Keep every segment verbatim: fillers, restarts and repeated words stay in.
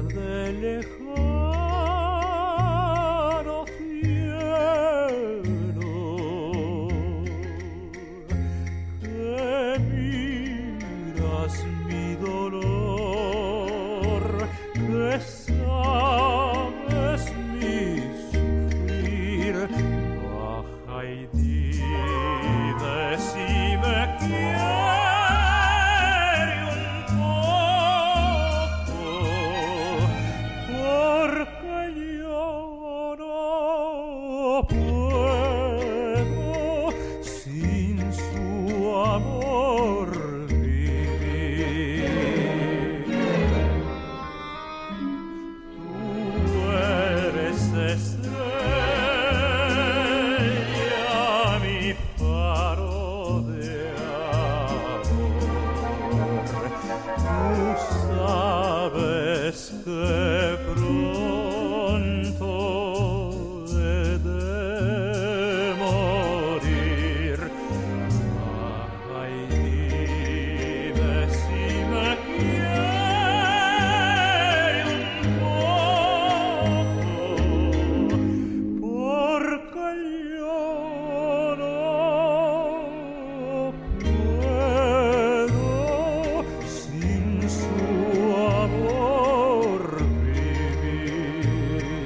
hablan de lejano cielo, que miras mi dolor, que sabes mi sufrir. Baja y dime si me quiere un poco, porque yo no puedo sin su amor vivir. Tú eres estrella, mi faro de amor. Tú sabes que pronto he de morir. Ay, dime si me quiere un poco, porque yo no puedo sin su amor vivir.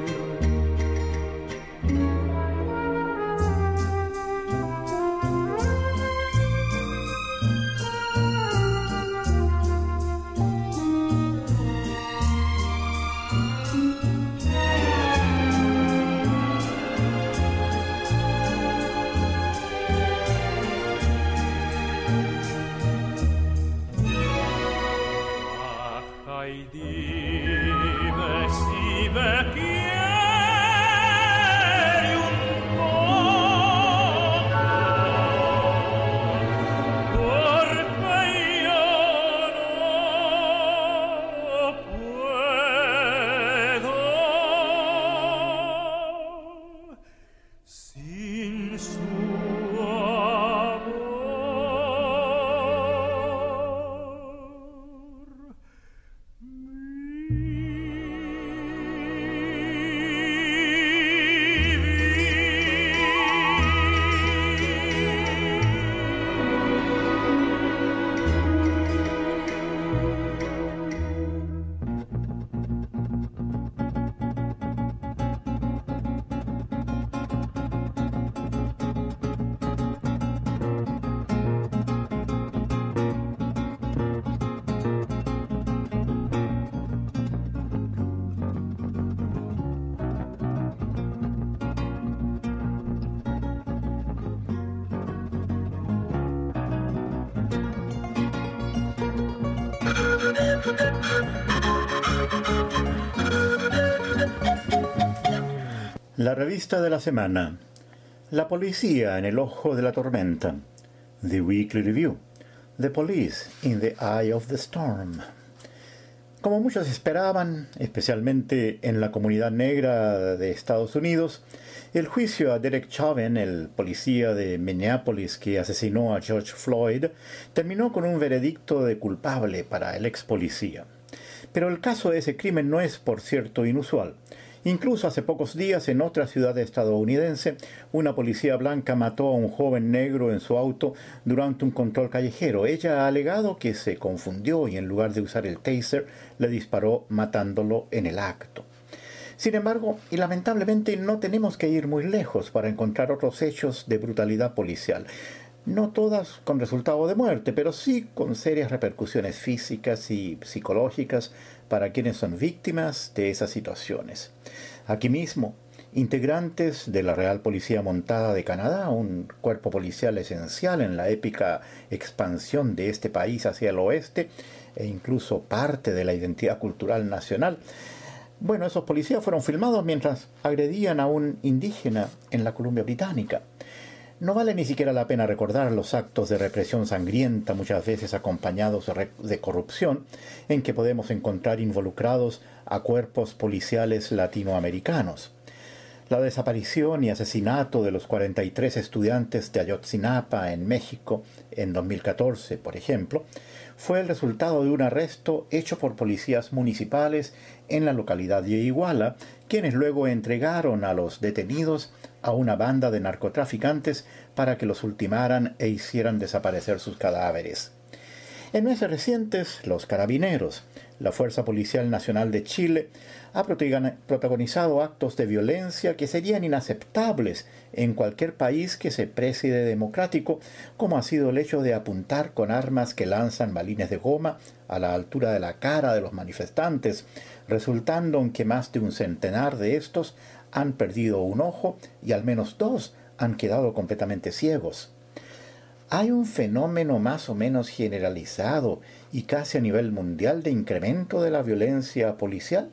Baja y dime si me quiere un poco, porque yo no puedo sin su amor La revista de la semana. La policía en el ojo de la tormenta. The Weekly Review. The Police in the Eye of the Storm. Como muchos esperaban, especialmente en la comunidad negra de Estados Unidos, el juicio a Derek Chauvin, el policía de Minneapolis que asesinó a George Floyd, terminó con un veredicto de culpable para el ex policía. Pero el caso de ese crimen no es, por cierto, inusual. Incluso hace pocos días, en otra ciudad estadounidense, una policía blanca mató a un joven negro en su auto durante un control callejero. Ella ha alegado que se confundió y en lugar de usar el taser, le disparó matándolo en el acto. Sin embargo, y lamentablemente, no tenemos que ir muy lejos para encontrar otros hechos de brutalidad policial. No todas con resultado de muerte, pero sí con serias repercusiones físicas y psicológicas para quienes son víctimas de esas situaciones. Aquí mismo, integrantes de la Real Policía Montada de Canadá, un cuerpo policial esencial en la épica expansión de este país hacia el oeste, e incluso parte de la identidad cultural nacional. Bueno, esos policías fueron filmados mientras agredían a un indígena en la Columbia Británica. No vale ni siquiera la pena recordar los actos de represión sangrienta, muchas veces acompañados de corrupción, en que podemos encontrar involucrados a cuerpos policiales latinoamericanos. La desaparición y asesinato de los cuarenta y tres estudiantes de Ayotzinapa en México en dos mil catorce, por ejemplo, fue el resultado de un arresto hecho por policías municipales en la localidad de Iguala, quienes luego entregaron a los detenidos a una banda de narcotraficantes para que los ultimaran e hicieran desaparecer sus cadáveres. En meses recientes, los Carabineros, la Fuerza Policial Nacional de Chile, ha protagonizado actos de violencia que serían inaceptables en cualquier país que se precie de democrático, como ha sido el hecho de apuntar con armas que lanzan balines de goma a la altura de la cara de los manifestantes, resultando en que más de un centenar de estos han perdido un ojo y al menos dos han quedado completamente ciegos. Hay un fenómeno más o menos generalizado y casi a nivel mundial de incremento de la violencia policial.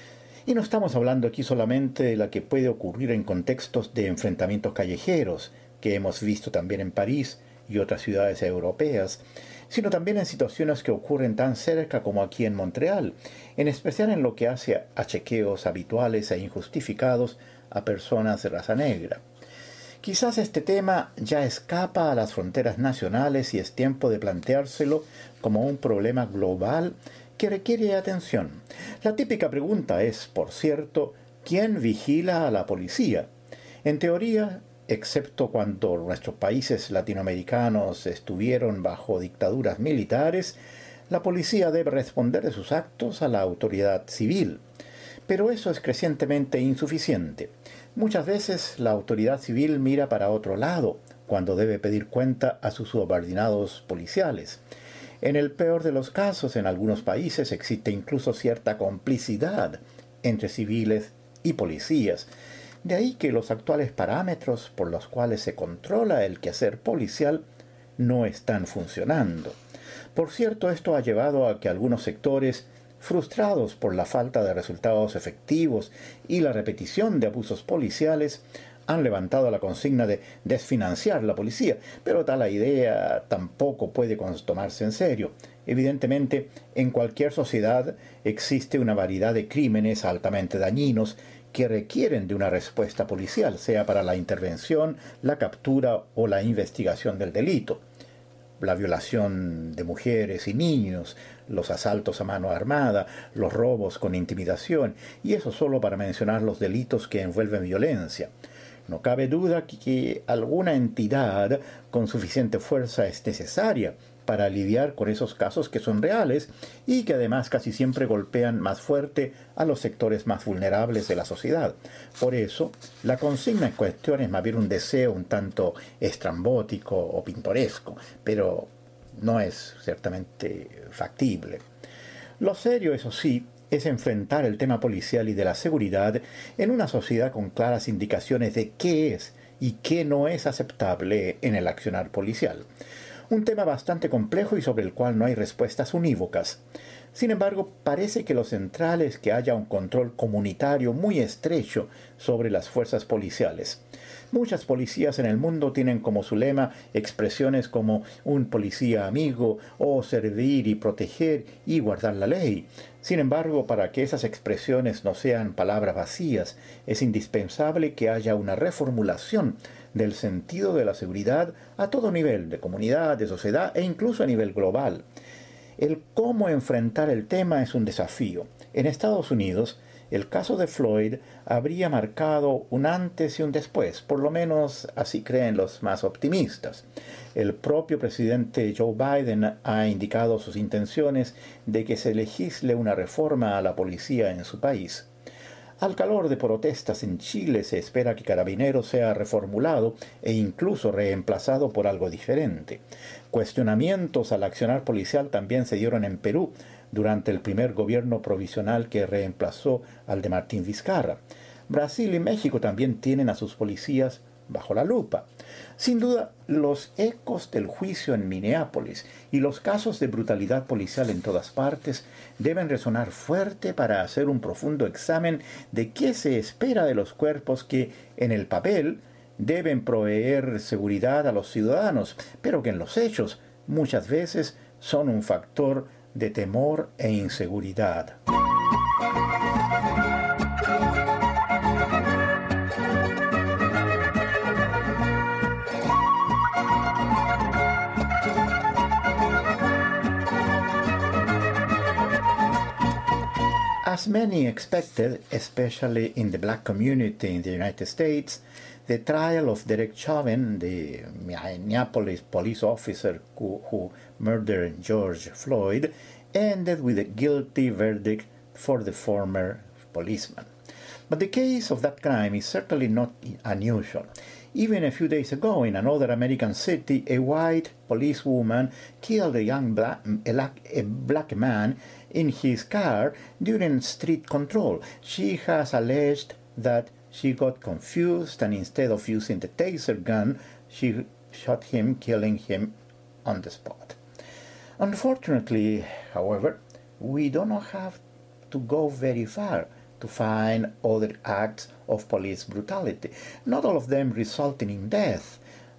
Y no estamos hablando aquí solamente de la que puede ocurrir en contextos de enfrentamientos callejeros, que hemos visto también en París y otras ciudades europeas, sino también en situaciones que ocurren tan cerca como aquí en Montreal, en especial en lo que hace a chequeos habituales e injustificados a personas de raza negra. Quizás este tema ya escapa a las fronteras nacionales y es tiempo de planteárselo como un problema global que requiere atención. La típica pregunta es, por cierto, ¿quién vigila a la policía? En teoría, excepto cuando nuestros países latinoamericanos estuvieron bajo dictaduras militares, la policía debe responder de sus actos a la autoridad civil. Pero eso es crecientemente insuficiente. Muchas veces la autoridad civil mira para otro lado cuando debe pedir cuenta a sus subordinados policiales. En el peor de los casos, en algunos países existe incluso cierta complicidad entre civiles y policías. De ahí que los actuales parámetros por los cuales se controla el quehacer policial no están funcionando. Por cierto, esto ha llevado a que algunos sectores, frustrados por la falta de resultados efectivos y la repetición de abusos policiales, han levantado la consigna de desfinanciar la policía, pero tal idea tampoco puede tomarse en serio. Evidentemente, en cualquier sociedad existe una variedad de crímenes altamente dañinos que requieren de una respuesta policial, sea para la intervención, la captura o la investigación del delito. La violación de mujeres y niños, los asaltos a mano armada, los robos con intimidación, y eso solo para mencionar los delitos que envuelven violencia. No cabe duda que, que alguna entidad con suficiente fuerza es necesaria para lidiar con esos casos que son reales y que además casi siempre golpean más fuerte a los sectores más vulnerables de la sociedad. Por eso, la consigna en cuestión es más bien un deseo un tanto estrambótico o pintoresco, pero no es ciertamente factible. Lo serio, eso sí, es enfrentar el tema policial y de la seguridad en una sociedad con claras indicaciones de qué es y qué no es aceptable en el accionar policial. Un tema bastante complejo y sobre el cual no hay respuestas unívocas. Sin embargo, parece que lo central es que haya un control comunitario muy estrecho sobre las fuerzas policiales. Muchas policías en el mundo tienen como su lema expresiones como un policía amigo o servir y proteger y guardar la ley. Sin embargo, para que esas expresiones no sean palabras vacías, es indispensable que haya una reformulación del sentido de la seguridad a todo nivel, de comunidad, de sociedad e incluso a nivel global. El cómo enfrentar el tema es un desafío. En Estados Unidos, el caso de Floyd habría marcado un antes y un después, por lo menos así creen los más optimistas. El propio presidente Joe Biden ha indicado sus intenciones de que se legisle una reforma a la policía en su país. Al calor de protestas en Chile se espera que Carabineros sea reformulado e incluso reemplazado por algo diferente. Cuestionamientos al accionar policial también se dieron en Perú durante el primer gobierno provisional que reemplazó al de Martín Vizcarra. Brasil y México también tienen a sus policías bajo la lupa. Sin duda, los ecos del juicio en Minneapolis y los casos de brutalidad policial en todas partes deben resonar fuerte para hacer un profundo examen de qué se espera de los cuerpos que, en el papel, deben proveer seguridad a los ciudadanos, pero que en los hechos muchas veces son un factor de temor e inseguridad. As many expected, especially in the black community in the United States, the trial of Derek Chauvin, the Minneapolis police officer who, who murdered George Floyd, ended with a guilty verdict for the former policeman. But the case of that crime is certainly not unusual. Even a few days ago, in another American city, a white policewoman killed a young black, a black man in his car during street control. She has alleged that she got confused and instead of using the taser gun, she shot him, killing him on the spot. Unfortunately, however, we do not have to go very far to find other acts of police brutality, not all of them resulting in death,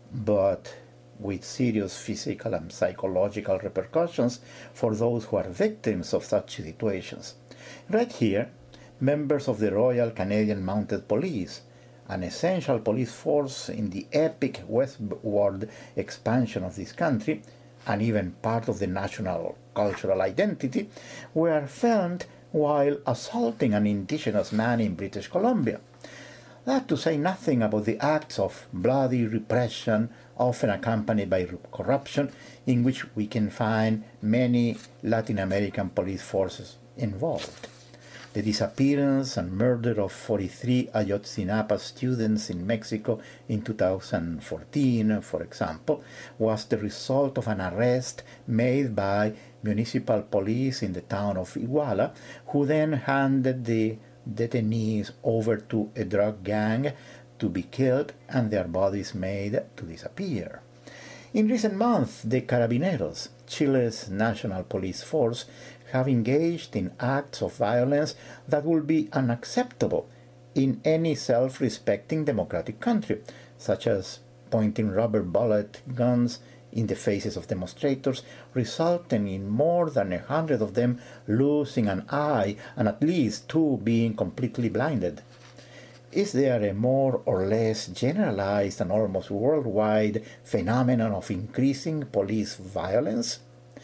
but with serious physical and psychological repercussions for those who are victims of such situations. Right here, members of the Royal Canadian Mounted Police, an essential police force in the epic westward expansion of this country, and even part of the national cultural identity, were filmed while assaulting an indigenous man in British Columbia. That to say nothing about the acts of bloody repression, often accompanied by corruption, in which we can find many Latin American police forces involved. The disappearance and murder of forty-three Ayotzinapa students in Mexico in two thousand fourteen, for example, was the result of an arrest made by municipal police in the town of Iguala, who then handed the detainees over to a drug gang to be killed and their bodies made to disappear. In recent months, the Carabineros, Chile's national police force, have engaged in acts of violence that would be unacceptable in any self-respecting democratic country, such as pointing rubber bullet guns in the faces of demonstrators, resulting in more than a hundred of them losing an eye and at least two being completely blinded. Is there a more or less generalized and almost worldwide phenomenon of increasing police violence?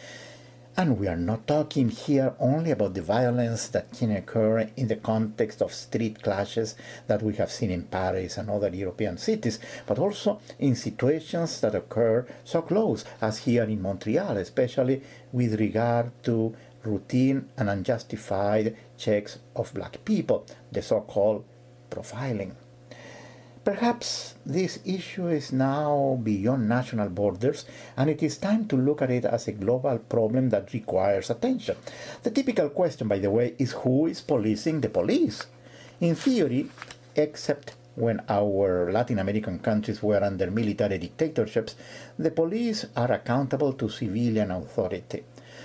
And we are not talking here only about the violence that can occur in the context of street clashes that we have seen in Paris and other European cities, but also in situations that occur so close as here in Montreal, especially with regard to routine and unjustified checks of black people, the so-called profiling. Perhaps this issue is now beyond national borders, and it is time to look at it as a global problem that requires attention. The typical question, by the way, is who is policing the police? In theory, except when our Latin American countries were under military dictatorships, the police are accountable to civilian authority.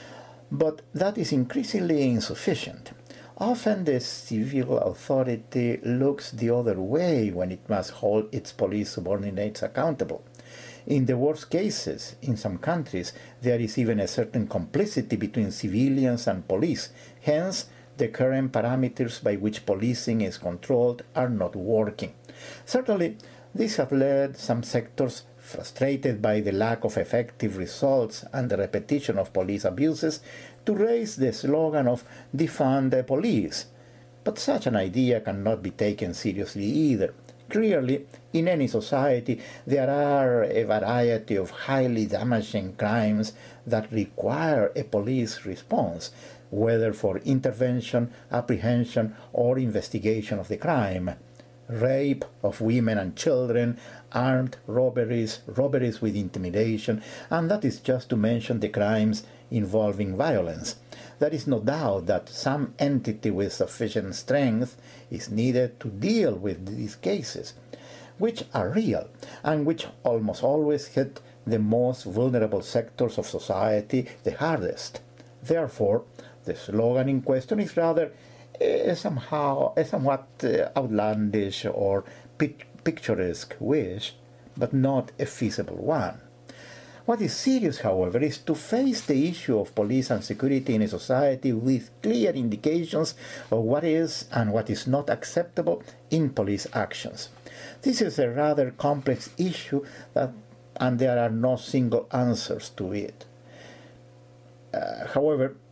But that is increasingly insufficient. Often the civil authority looks the other way when it must hold its police subordinates accountable. In the worst cases, in some countries, there is even a certain complicity between civilians and police. Hence, the current parameters by which policing is controlled are not working. Certainly, this has led some sectors, frustrated by the lack of effective results and the repetition of police abuses, to raise the slogan of defund the police. But such an idea cannot be taken seriously either. Clearly, in any society, there are a variety of highly damaging crimes that require a police response, whether for intervention, apprehension, or investigation of the crime. Rape of women and children, armed robberies, robberies with intimidation, and that is just to mention the crimes involving violence. There is no doubt that some entity with sufficient strength is needed to deal with these cases, which are real and which almost always hit the most vulnerable sectors of society the hardest. Therefore, the slogan in question is rather a somehow a somewhat uh, outlandish or pic- picturesque wish, but not a feasible one. What is serious, however, is to face the issue of police and security in a society with clear indications of what is and what is not acceptable in police actions. This is a rather complex issue, that, and there are no single answers to it. Uh, however,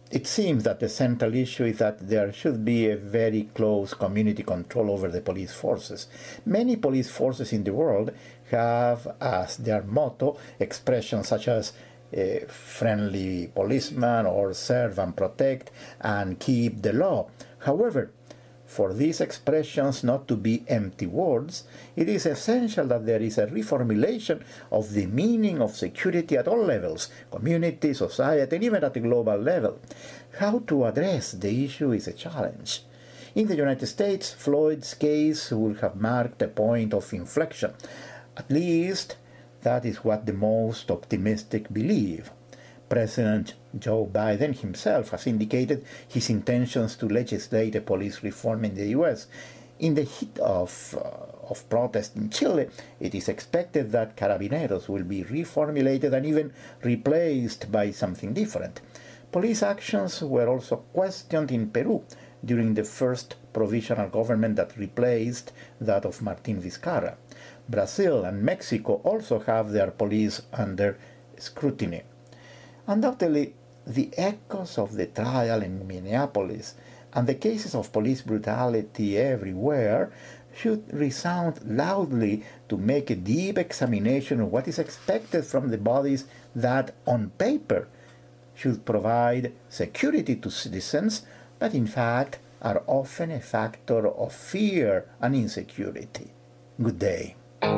It seems that the central issue is that there should be a very close community control over the police forces. Many police forces in the world have as their motto expressions such as uh, friendly policeman or serve and protect and keep the law. However, for these expressions not to be empty words, it is essential that there is a reformulation of the meaning of security at all levels, community, society, and even at the global level. How to address the issue is a challenge. In the United States, Floyd's case will have marked a point of inflection. At least, that is what the most optimistic believe. President Joe Biden himself has indicated his intentions to legislate a police reform in the U S. In the heat of, uh, of protest in Chile, it is expected that Carabineros will be reformulated and even replaced by something different. Police actions were also questioned in Peru during the first provisional government that replaced that of Martín Vizcarra. Brazil and Mexico also have their police under scrutiny. Undoubtedly, the echoes of the trial in Minneapolis and the cases of police brutality everywhere should resound loudly to make a deep examination of what is expected from the bodies that, on paper, should provide security to citizens, but in fact are often a factor of fear and insecurity. Good day.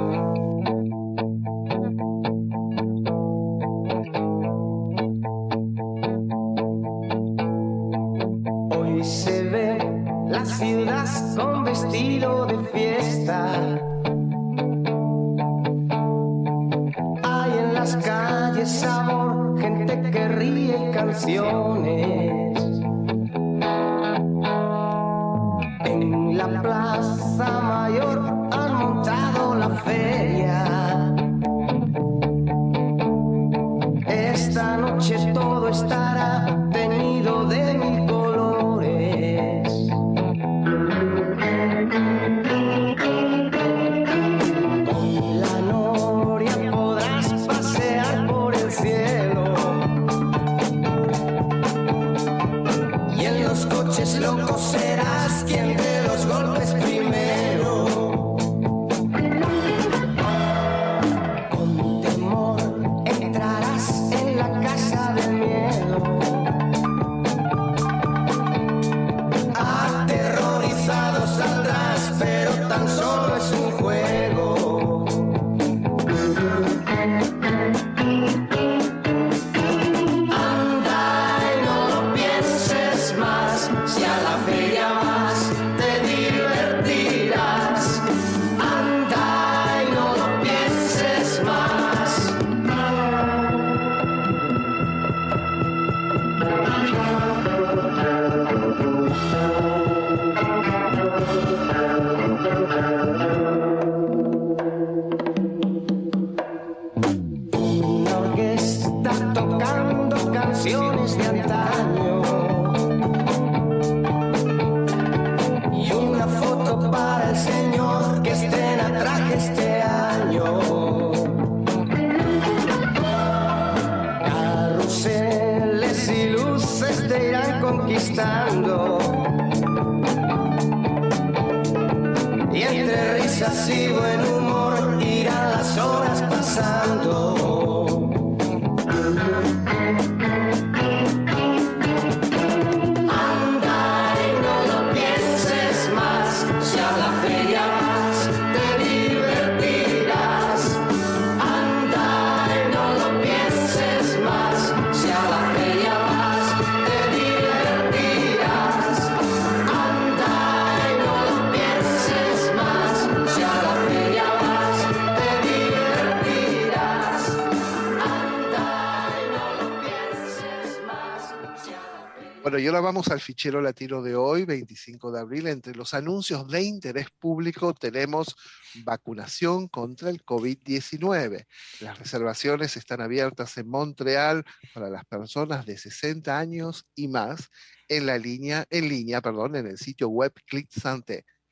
Hoy se ve la ciudad con vestido de fiesta. Hay en las calles sabor, gente que ríe y canciones. En la plaza mayor han montado la feria. Esta noche todo estará teñido de mil colores. Con la noria podrás pasear por el cielo. Y en los coches locos serás quien dé los golpes primero. Con temor entrarás en la casa del miedo. Aterrorizado saldrás, pero tan solo es un juego. Anda y no lo pienses más, si a la feria vas te divertirás. Anda y no lo pienses más. Una orquesta tocando canciones de antaño y una foto para el señor que estrena traje este año. Carruseles y luces te irán conquistando y entre risas y buen humor irán las horas pasando. Anda y no lo pienses más, si a la feria vas te divertirás. Anda y no lo pienses más, si a la feria vas te divertirás. Anda y no lo pienses más, si a la feria vas te divertirás. Anda y no lo pienses más, si a la feria. Bueno, y ahora vamos al fichero latino de hoy, veinticinco de abril. Entre los anuncios de interés público tenemos vacunación contra el COVID diecinueve. Las reservaciones están abiertas en Montreal para las personas de sesenta años y más en la línea, en línea, perdón, en el sitio web Clic Santé.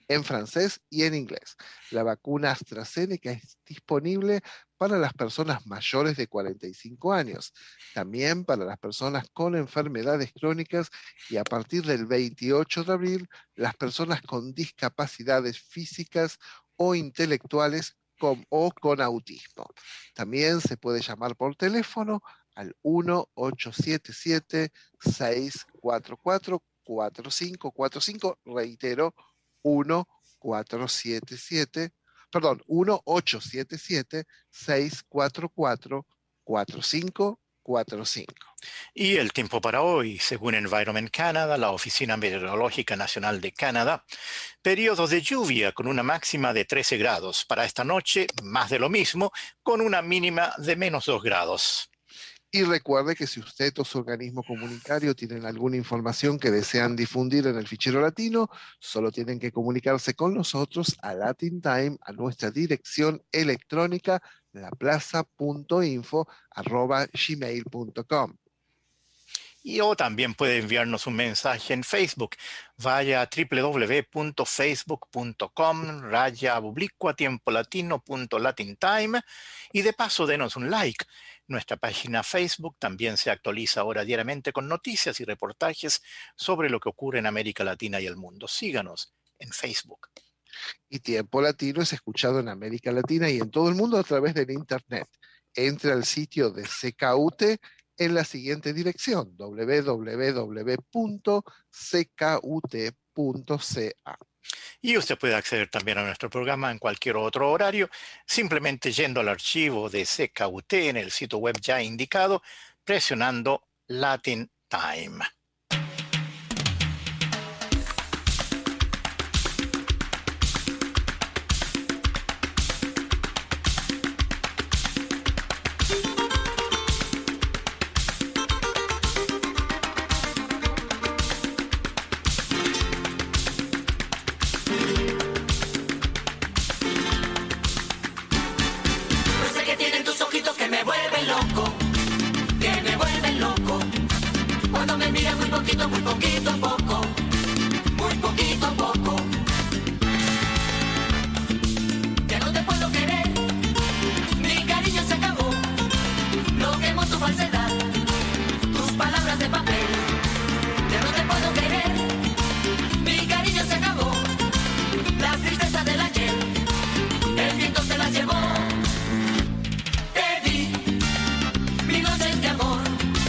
en francés y en inglés. La vacuna AstraZeneca es disponible para las personas mayores de cuarenta y cinco años, también para las personas con enfermedades crónicas y a partir del veintiocho de abril, las personas con discapacidades físicas o intelectuales con, o con autismo. También se puede llamar por teléfono al uno ocho siete siete, seis cuatro cuatro, cuatro cinco cuatro cinco, reitero, uno cuatro siete siete, perdón, uno ocho siete siete, seis cuatro cuatro, cuatro cinco cuatro cinco. Y el tiempo para hoy, según Environment Canada, la Oficina Meteorológica Nacional de Canadá, periodos de lluvia con una máxima de trece grados. Para esta noche, más de lo mismo, con una mínima de menos dos grados. Y recuerde que si usted o su organismo comunitario tienen alguna información que desean difundir en el fichero latino, solo tienen que comunicarse con nosotros a Latin Time a nuestra dirección electrónica laplaza punto info arroba gmail punto com. Y o también puede enviarnos un mensaje en Facebook. Vaya a doble u doble u doble u punto facebook punto com raya oblicua tiempo latino punto latin time y de paso denos un like. Nuestra página Facebook también se actualiza ahora diariamente con noticias y reportajes sobre lo que ocurre en América Latina y el mundo. Síganos en Facebook. Y Tiempo Latino es escuchado en América Latina y en todo el mundo a través del Internet. Entre al sitio de C K U T en la siguiente dirección, doble u doble u doble u punto c k u t punto c a. Y usted puede acceder también a nuestro programa en cualquier otro horario, simplemente yendo al archivo de C K U T en el sitio web ya indicado, presionando Latin Time. Muy poquito, poco, muy poquito, poco. Ya no te puedo querer, mi cariño se acabó. No quemo tu falsedad, tus palabras de papel. Ya no te puedo querer, mi cariño se acabó. La tristeza del ayer, el viento se la llevó. Te di mil noches de amor.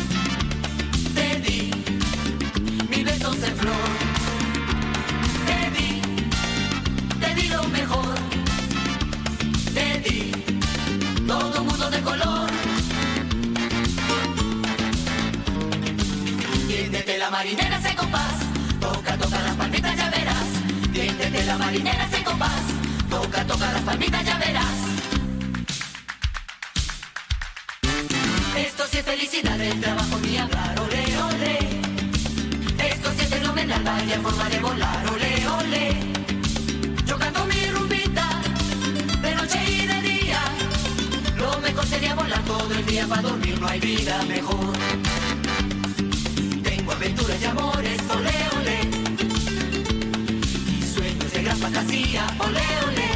En flor, te di, te di lo mejor, te di todo mundo de color. Tiéndete la marinera se compás, toca, toca las palmitas ya verás. Tiéndete la marinera se compás, toca, toca las palmitas ya verás. Esto sí es felicidad, el trabajo ni hablar, ole, ole. Esto sí es fenomenal, vaya forma de volar, ole, ole. Yo canto mi rumbita, de noche y de día. Lo mejor sería volar todo el día, para dormir no hay vida mejor. Tengo aventuras y amores, ole, ole. Y sueños de gran fantasía, ole, ole.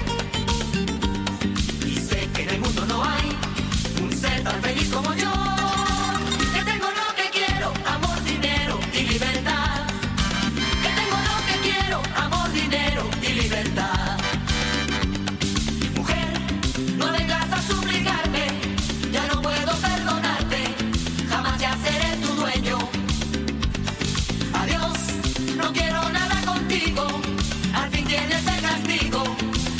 Y sé que en el mundo no hay un ser tan feliz como yo. Que tengo lo que quiero, amor, dinero y libertad. Que tengo lo que quiero, amor, dinero y libertad. Mujer, no vengas a suplicarme, ya no puedo perdonarte, jamás ya seré tu dueño. Adiós, no quiero nada contigo, al fin tienes el castigo.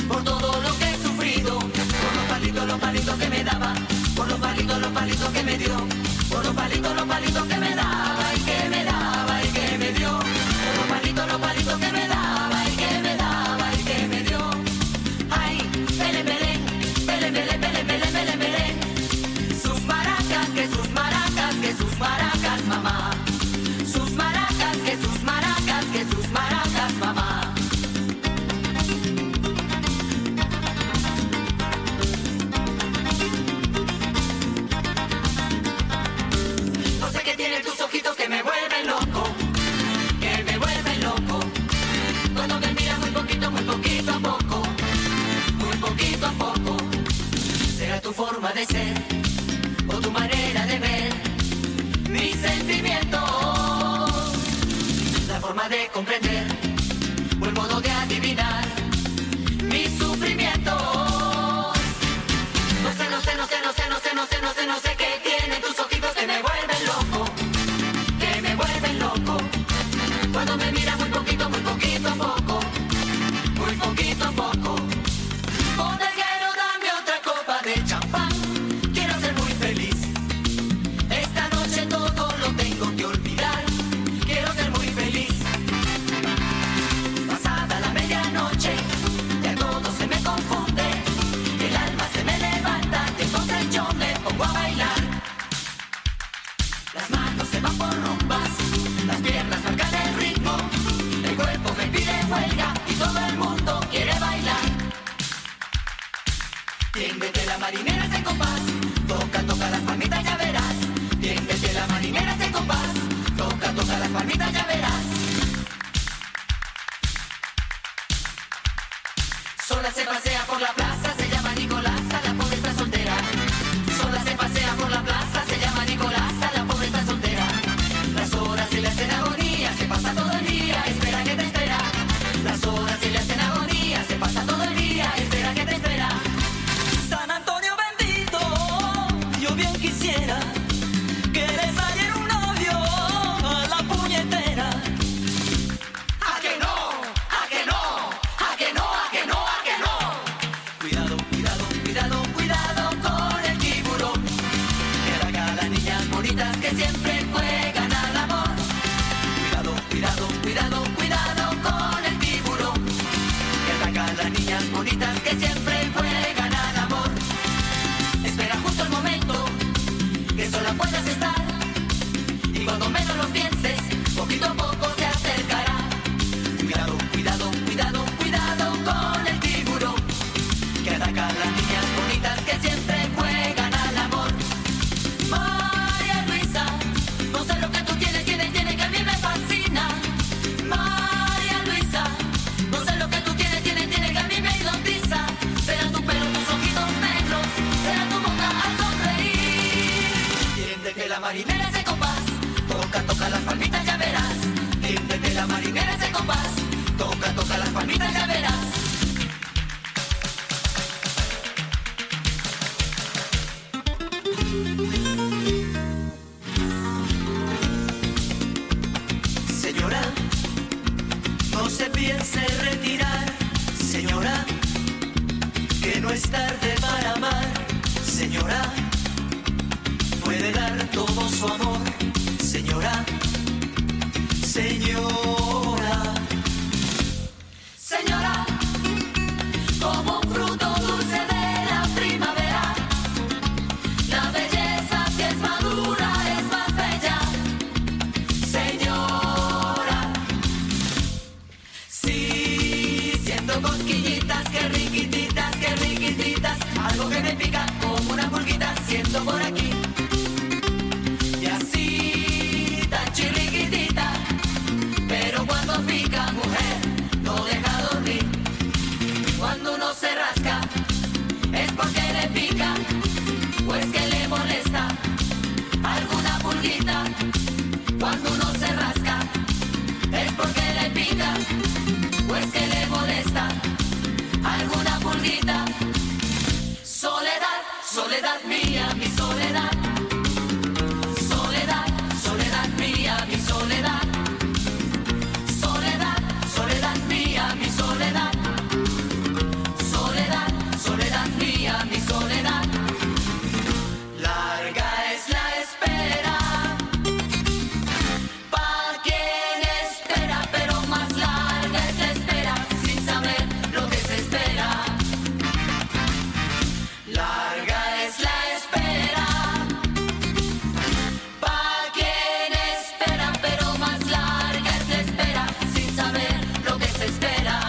comprender, o el modo de adivinar mi sufrimiento. No sé, no sé, no sé, no sé, no sé, no sé, no sé, no sé qué tienen tus ojitos que me vuelven loco, que me vuelven loco. Cuando me miras muy poquito, muy poquito a poco, muy poquito a poco. Bodeguero, dame otra copa de champán, quiero ser muy feliz. Esta noche todo lo tengo que olvidar, quiero ser muy feliz. Pasada la medianoche, ya todo se me confunde, el alma se me levanta y entonces yo me pongo a bailar. Las manos se van por rumbas, las piernas marcan el ritmo, el cuerpo me pide huelga y todo el mundo quiere bailar. Tiéndete la marinera ese compás, toca, toca las palmitas ya verás. Tiéndete la marinera ese compás, toca, toca las palmitas ya verás. Sola se pasea por la plaza, se llama Nicolasa, la pobre está soltera. Sola se pasea por la plaza, se llama Nicolasa, la pobre está soltera. Las horas se le hacen agonía, se pasa todo el día, espera que te espera. Las horas se le hacen agonía, se pasa todo el día, espera que te espera. San Antonio bendito, yo bien quisiera que le saliera un novio a la puñetera. ¿A que no? ¿A que no? ¿A que no? ¿A que no? ¿A que no? Cuidado, cuidado, cuidado, cuidado con el tiburón, Que ataca a las niñas bonitas que siempre juegan al amor. cuidado, cuidado, cuidado, cuidado con el tiburón, Que ataca a las niñas bonitas que siempre juegan al amor. Espera justo el momento que sola puedas estar, y cuando menos lo pienses, poquito a poco se acercará. cuidado, Cuidado, cuidado, cuidado con el tiburón, que ataca a las niñas bonitas que siempre juegan al amor. María Luisa, no sé lo que tú tienes, tienes, tienes que a mí me fascina. María Luisa, no sé lo que tú tienes, tienes, tienes que a mí me hipnotiza. Será tu pelo, tus ojitos negros, será tu boca al sonreír. Tiéndete la marinera ese compás, toca, toca las palmitas ya verás. Tiéndete la marinera ese compás, toca, toca las palmitas ya verás. señora, no se piense retirar, señora, que no es tarde para amar, señora, puede dar todo su amor, señora, señora. Señora, como un fruto dulce de la primavera, la belleza si es madura es más bella. Señora, sí, siento cosquillitas, que riquititas, que riquititas, algo que me pica como una pulguita, siento por aquí. Y así, tan chirriquitita, pero cuando pica, mujer, no deja dormir. Cuando uno se rasca, es porque le pica, o es que le molesta alguna pulguita. Cuando uno se rasca, es porque le pica, o es que le molesta alguna pulguita. Soledad, soledad mía, mi soledad. Soledad, soledad mía, mi soledad. Soledad, soledad mía, mi soledad. Soledad, soledad mía, mi soledad. Larga es la espera, pa' quien espera, pero más larga es la espera, sin saber lo que se espera. Larga es la espera, pa' quien espera, pero más larga es la espera, sin saber lo que se espera.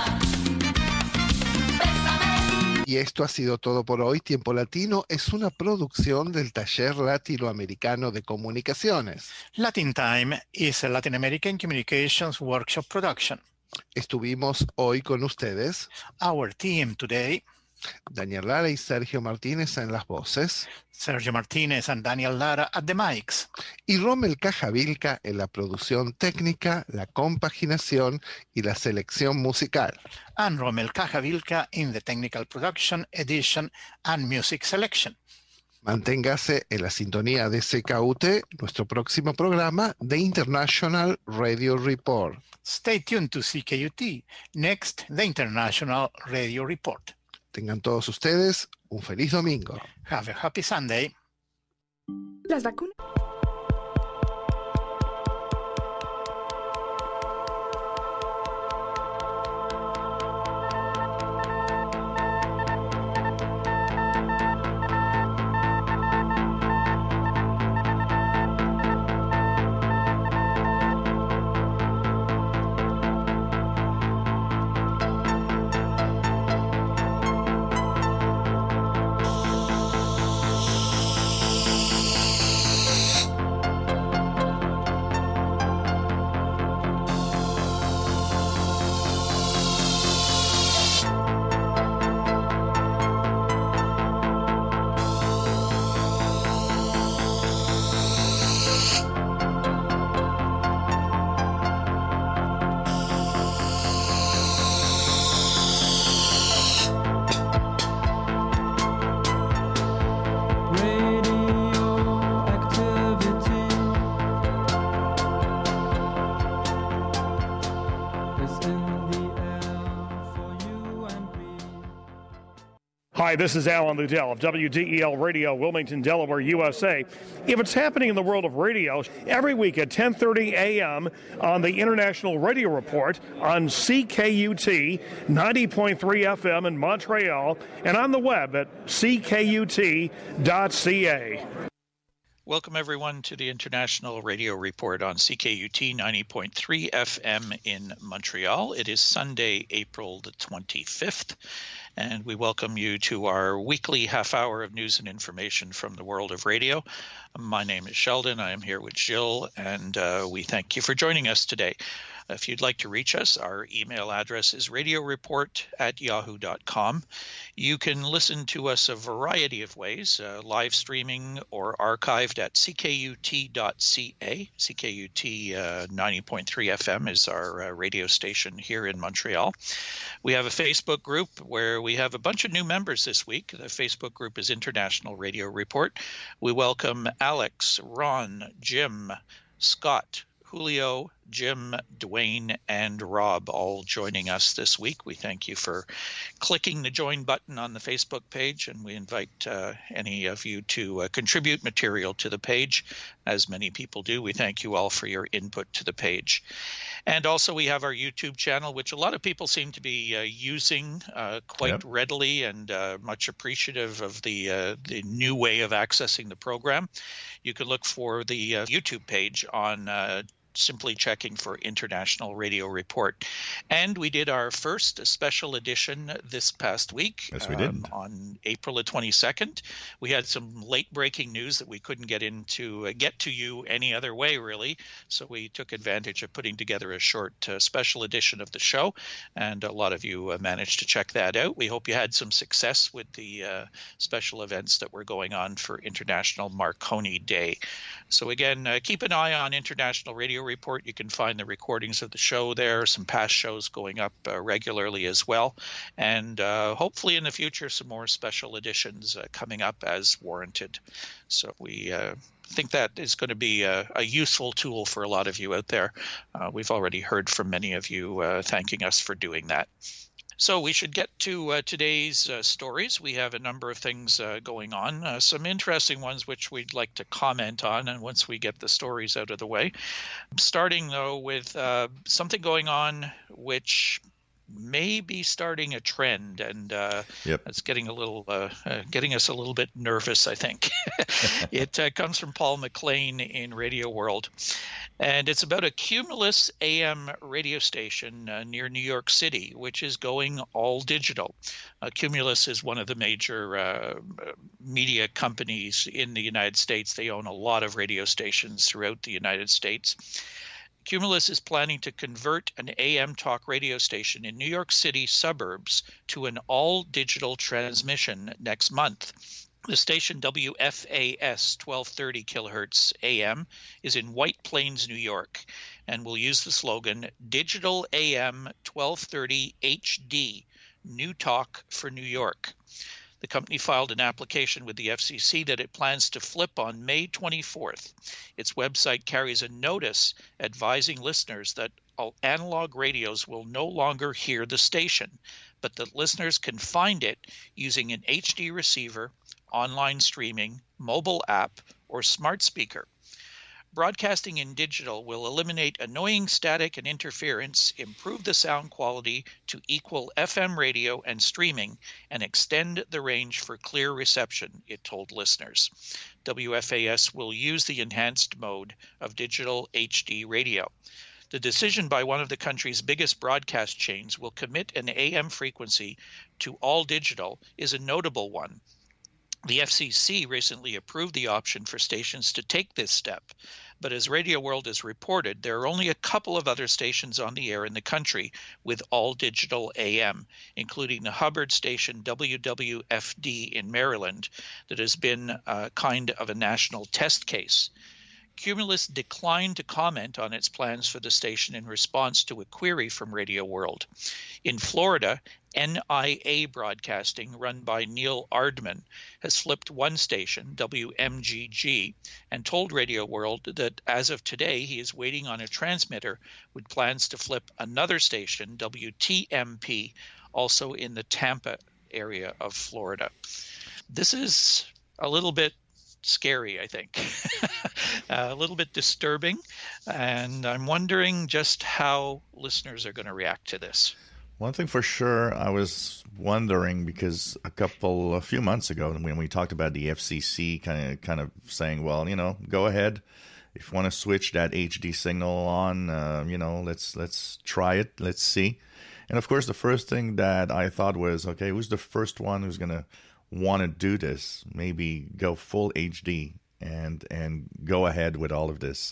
Bésame. Y esto ha sido todo por hoy. Tiempo Latino es una producción del Taller Latinoamericano de Comunicaciones. Latin Time is a Latin American Communications Workshop production. Estuvimos hoy con ustedes Our team today: Daniel Lara y Sergio Martínez en las voces. Sergio Martínez and Daniel Lara at the mics. Y Rommel Cajavilca en la producción técnica, la compaginación y la selección musical. And Rommel Cajavilca in the technical production, edition, and music selection. Manténgase en la sintonía de C K U T, nuestro próximo programa, The International Radio Report. Stay tuned to C K U T. Next, the International Radio Report. Tengan todos ustedes un feliz domingo. Have a happy Sunday. Las vacunas. Hi, this is Alan Liddell of W D E L Radio, Wilmington, Delaware, U S A. If it's happening in the world of radio, every week at ten thirty a.m. on the International Radio Report on C K U T ninety point three F M in Montreal and on the web at c k u t dot c a. Welcome, everyone, to the International Radio Report on C K U T ninety point three F M in Montreal. It is Sunday, April the twenty-fifth, and we welcome you to our weekly half hour of news and information from the world of radio. My name is Sheldon. I am here with Jill, and uh, we thank you for joining us today. If you'd like to reach us, our email address is radio report at yahoo dot com. You can listen to us a variety of ways, uh, live streaming or archived at c k u t dot c a. C K U T uh, ninety point three F M is our uh, radio station here in Montreal. We have a Facebook group where we have a bunch of new members this week. The Facebook group is International Radio Report. We welcome Alex, Ron, Jim, Scott, Julio, Jim, Dwayne, and Rob all joining us this week. We thank you for clicking the join button on the Facebook page, and we invite uh, any of you to uh, contribute material to the page, as many people do. We thank you all for your input to the page. And also we have our YouTube channel, which a lot of people seem to be uh, using uh, quite yep. readily, and uh, much appreciative of the uh, the new way of accessing the program. You can look for the uh, YouTube page on uh, simply checking for International Radio Report. And we did our first special edition this past week. Yes, we did. Um, on April the twenty-second. We had some late breaking news that we couldn't get into, uh, get to you any other way, really. So we took advantage of putting together a short uh, special edition of the show. And a lot of you uh, managed to check that out. We hope you had some success with the uh, special events that were going on for International Marconi Day. So again, uh, keep an eye on International Radio Report. You can find the recordings of the show there, some past shows going up uh, regularly as well, and uh, hopefully in the future some more special editions uh, coming up as warranted. So we uh, think that is going to be a, a useful tool for a lot of you out there. Uh, we've already heard from many of you uh, thanking us for doing that. So we should get to uh, today's uh, stories. We have a number of things uh, going on, uh, some interesting ones which we'd like to comment on, and once we get the stories out of the way. Starting, though, with uh, something going on which may be starting a trend, and uh, yep. it's getting a little, uh, uh, getting us a little bit nervous, I think. It uh, comes from Paul McLean in Radio World. And it's about a Cumulus A M radio station uh, near New York City, which is going all digital. Uh, Cumulus is one of the major uh, media companies in the United States. They own a lot of radio stations throughout the United States. Cumulus is planning to convert an A M talk radio station in New York City suburbs to an all-digital transmission next month. The station W F A S twelve thirty kilohertz A M is in White Plains, New York, and will use the slogan Digital A M twelve thirty H D, New Talk for New York. The company filed an application with the F C C that it plans to flip on May twenty-fourth. Its website carries a notice advising listeners that all analog radios will no longer hear the station, but that listeners can find it using an H D receiver, online streaming, mobile app, or smart speaker. Broadcasting in digital will eliminate annoying static and interference, improve the sound quality to equal F M radio and streaming, and extend the range for clear reception, it told listeners. W F A S will use the enhanced mode of digital H D radio. The decision by one of the country's biggest broadcast chains will commit an A M frequency to all digital is a notable one. The F C C recently approved the option for stations to take this step, but as Radio World has reported, there are only a couple of other stations on the air in the country with all-digital A M, including the Hubbard station W W F D in Maryland that has been a kind of a national test case. Cumulus declined to comment on its plans for the station in response to a query from Radio World. In Florida, N I A Broadcasting, run by Neil Ardman, has flipped one station, W M G G, and told Radio World that as of today he is waiting on a transmitter with plans to flip another station, W T M P, also in the Tampa area of Florida. This is a little bit scary, I think. A little bit disturbing, and I'm wondering just how listeners are going to react to this. One thing for sure, I was wondering because a couple, a few months ago, when we talked about the F C C kind of, kind of saying, well, you know, go ahead if you want to switch that H D signal on, uh, you know, let's let's try it, let's see. And of course, the first thing that I thought was, okay, who's the first one who's going to want to do this? Maybe go full H D and and go ahead with all of this.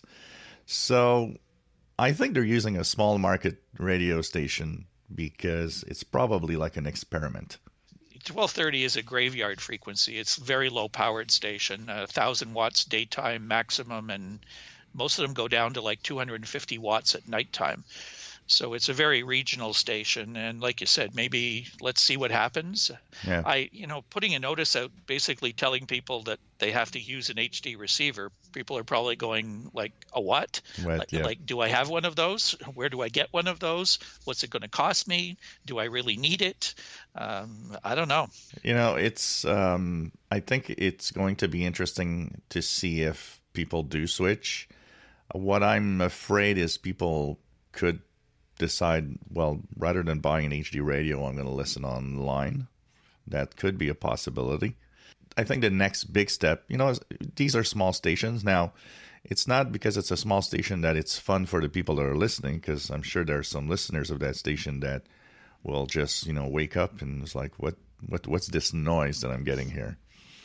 So I think they're using a small market radio station because it's probably like an experiment. twelve thirty is a graveyard frequency. It's a very low powered station, one thousand watts daytime maximum, and most of them go down to like two hundred fifty watts at nighttime. So it's a very regional station, and like you said, maybe let's see what happens. Yeah. I, you know, putting a notice out basically telling people that they have to use an H D receiver, people are probably going like, a what? What, like, yeah. like, do I have one of those? Where do I get one of those? What's it going to cost me? Do I really need it? Um, I don't know. You know, it's, um, I think it's going to be interesting to see if people do switch. What I'm afraid is people could decide, well, rather than buying an H D radio, I'm going to listen online. That could be a possibility. I think the next big step, you know, is, these are small stations. Now, it's not because it's a small station that it's fun for the people that are listening, because I'm sure there are some listeners of that station that will just, you know, wake up and it's like, what, what, what's this noise that I'm getting here?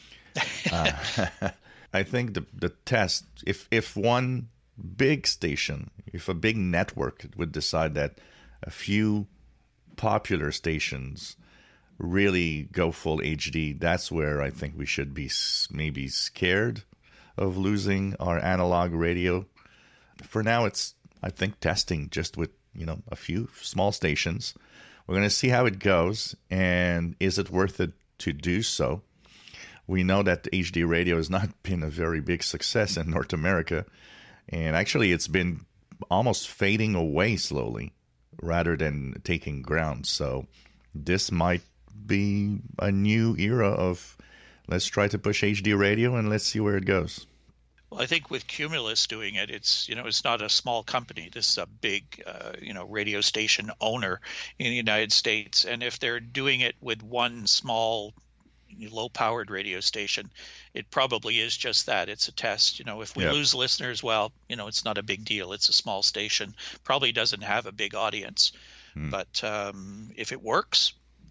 uh, I think the the test, if if one big station, if a big network would decide that a few popular stations really go full H D, that's where I think we should be maybe scared of losing our analog radio. For now, it's, I think, testing just with, you know, a few small stations. We're going to see how it goes, and is it worth it to do so? We know that H D radio has not been a very big success in North America. And actually, it's been almost fading away slowly rather than taking ground. So this might be a new era of let's try to push H D radio and let's see where it goes. Well, I think with Cumulus doing it, it's, you know, it's not a small company. This is a big, uh, you know, radio station owner in the United States. And if they're doing it with one small low-powered radio station, it probably is just that. It's a test. You know, if we Yep. lose listeners, well, you know, it's not a big deal. It's a small station. Probably doesn't have a big audience. Hmm. But um, if it works, well,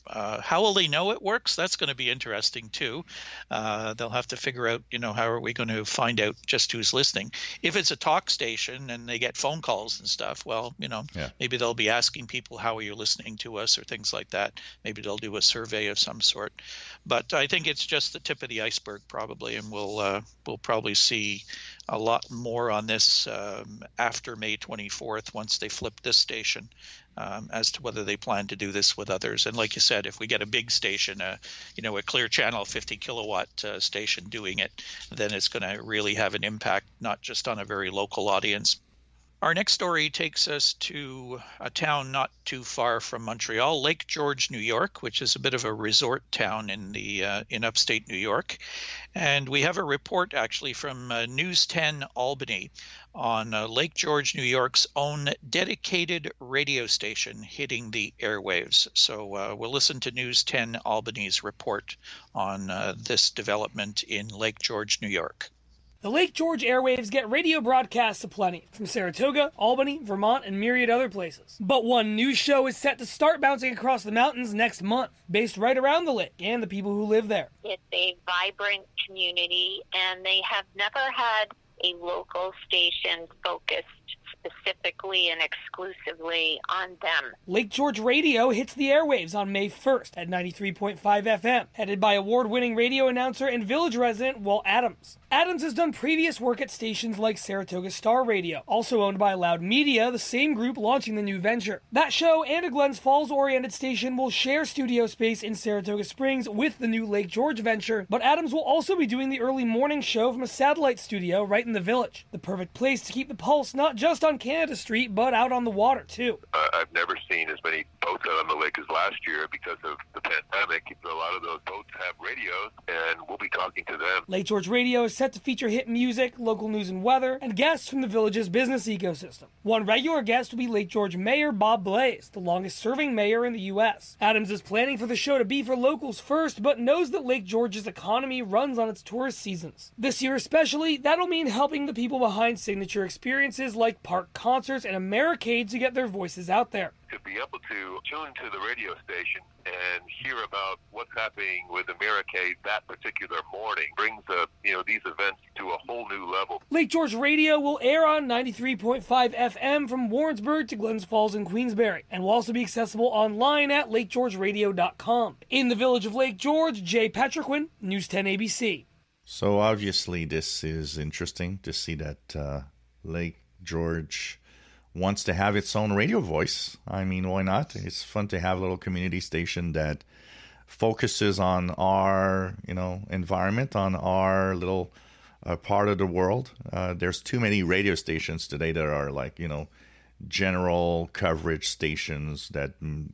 Uh, how will they know it works? That's going to be interesting too. Uh, they'll have to figure out, you know, how are we going to find out just who's listening? If it's a talk station and they get phone calls and stuff, well, you know, Yeah. maybe they'll be asking people, how are you listening to us, or things like that. Maybe they'll do a survey of some sort. But I think it's just the tip of the iceberg probably, and we'll uh, we'll probably see a lot more on this um, after May twenty-fourth once they flip this station. Um, as to whether they plan to do this with others. And like you said, if we get a big station, uh, you know, a Clear Channel fifty kilowatt uh, station doing it, then it's going to really have an impact, not just on a very local audience. Our next story takes us to a town not too far from Montreal, Lake George, New York, which is a bit of a resort town in the uh, in upstate New York. And we have a report actually from uh, News ten Albany on uh, Lake George, New York's own dedicated radio station hitting the airwaves. So uh, we'll listen to News ten Albany's report on uh, this development in Lake George, New York. The Lake George airwaves get radio broadcasts aplenty from Saratoga, Albany, Vermont, and myriad other places. But one news show is set to start bouncing across the mountains next month, based right around the lake and the people who live there. It's a vibrant community, and they have never had a local station focused specifically and exclusively on them. Lake George Radio hits the airwaves on May first at ninety-three point five F M, headed by award-winning radio announcer and Village resident Walt Adams. Adams has done previous work at stations like Saratoga Star Radio, also owned by Loud Media, the same group launching the new venture. That show and a Glens Falls-oriented station will share studio space in Saratoga Springs with the new Lake George venture, but Adams will also be doing the early morning show from a satellite studio right in the Village. The perfect place to keep the pulse not just on Canada Street, but out on the water, too. Uh, I've never seen as many boats out on the lake as last year because of the pandemic. A lot of those boats have radios, and we'll be talking to them. Lake George Radio is set to feature hit music, local news and weather, and guests from the Village's business ecosystem. One regular guest will be Lake George Mayor Bob Blaze, the longest-serving mayor in the U S Adams is planning for the show to be for locals first, but knows that Lake George's economy runs on its tourist seasons. This year especially, that'll mean helping the people behind signature experiences like park concerts and Americade to get their voices out there. To be able to tune to the radio station and hear about what's happening with Americade that particular morning brings uh, you know these events to a whole new level. Lake George Radio will air on ninety-three point five F M from Warrensburg to Glens Falls and Queensbury, and will also be accessible online at lake george radio dot com. In the Village of Lake George, Jay Petriquin, News ten A B C. So obviously this is interesting to see that uh, Lake George wants to have its own radio voice. I mean, why not? It's fun to have a little community station that focuses on our, you know, environment, on our little uh, part of the world. Uh, there's too many radio stations today that are like, you know, general coverage stations that mm,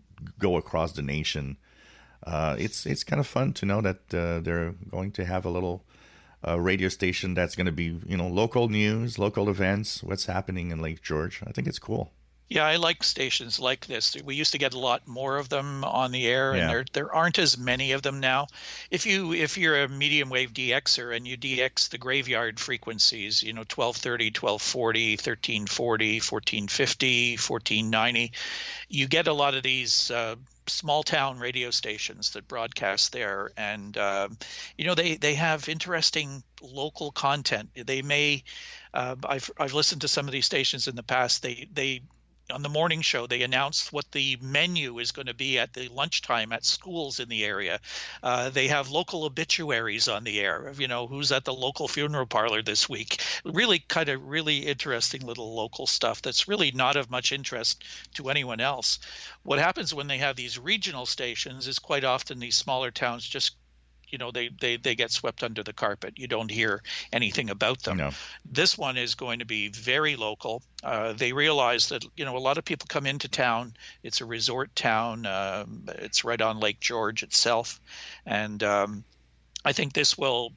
go across the nation. Uh, it's it's kind of fun to know that uh, they're going to have a little a radio station that's going to be, you know, local news, local events, what's happening in Lake George. I think it's cool. Yeah, I like stations like this. We used to get a lot more of them on the air, and Yeah. there there aren't as many of them now. If you if you're a medium wave D Xer and you D X the graveyard frequencies, you know, twelve thirty, twelve forty, thirteen forty, fourteen fifty, fourteen ninety, you get a lot of these uh, small town radio stations that broadcast there, and um, you know they they have interesting local content. They may uh, I've I've listened to some of these stations in the past. They they on the morning show, they announced what the menu is going to be at the lunchtime at schools in the area. Uh, they have local obituaries on the air of, you know, who's at the local funeral parlor this week. Really kind of really interesting little local stuff that's really not of much interest to anyone else. What happens when they have these regional stations is quite often these smaller towns just you know, they, they, they get swept under the carpet. You don't hear anything about them. No. This one is going to be very local. Uh, they realize that, you know, a lot of people come into town. It's a resort town. Um, it's right on Lake George itself. And um, I think this will